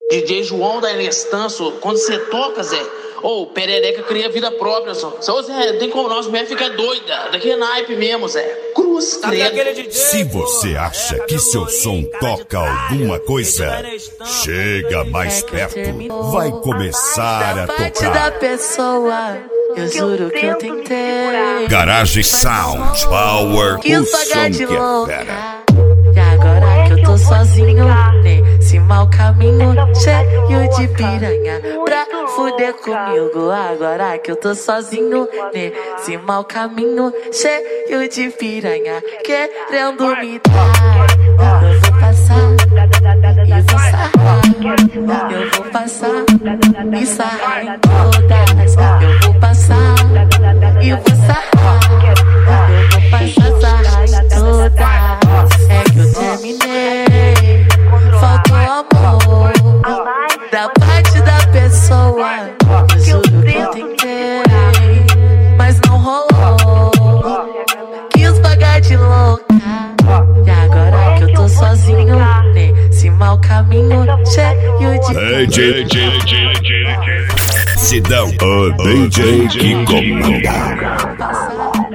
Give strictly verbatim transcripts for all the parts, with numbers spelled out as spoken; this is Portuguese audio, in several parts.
D J João da Inestanço, quando você toca, Zé, ô, oh, perereca cria vida própria, só. Só, Zé, tem como nós, mulher fica doida. Daqui é naipe mesmo, Zé. Cruz, credo. Se você acha que seu som toca alguma coisa, chega mais perto. Vai começar a tocar. Da pessoa, eu juro que eu tentei. Garagem Sound Power. Que o som de louca. E agora que eu tô sozinho nesse mau caminho, cheio de piranha pra fuder comigo. Agora que eu tô sozinho nesse mau caminho, cheio de piranha querendo me dar. Eu vou passar e vou sarrar. Eu vou passar e sarrar em todas. Eu vou passar e vou sarrar. Eu vou passar, sarrar em todas. É que eu terminei, faltou amor da parte da pessoa. Eu juro que eu tentei, mas não rolou. Quis pagar de louca. E agora que eu tô sozinho nesse mau caminho, cheio de... D J, D J, D J Sidão, o D J que comanda.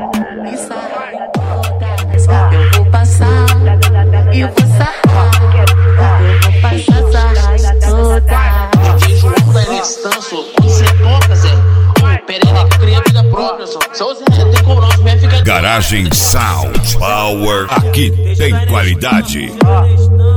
Eu vou passar e vou sarrar. Eu vou passar, sarrar em toda. D J João da Inestanço, quando você toca, Zé, ô, oh, perereca cria vida própria, só. Só, Zé, tem como nós, mulher fica doida. Garagem Sound Power. Aqui tem qualidade.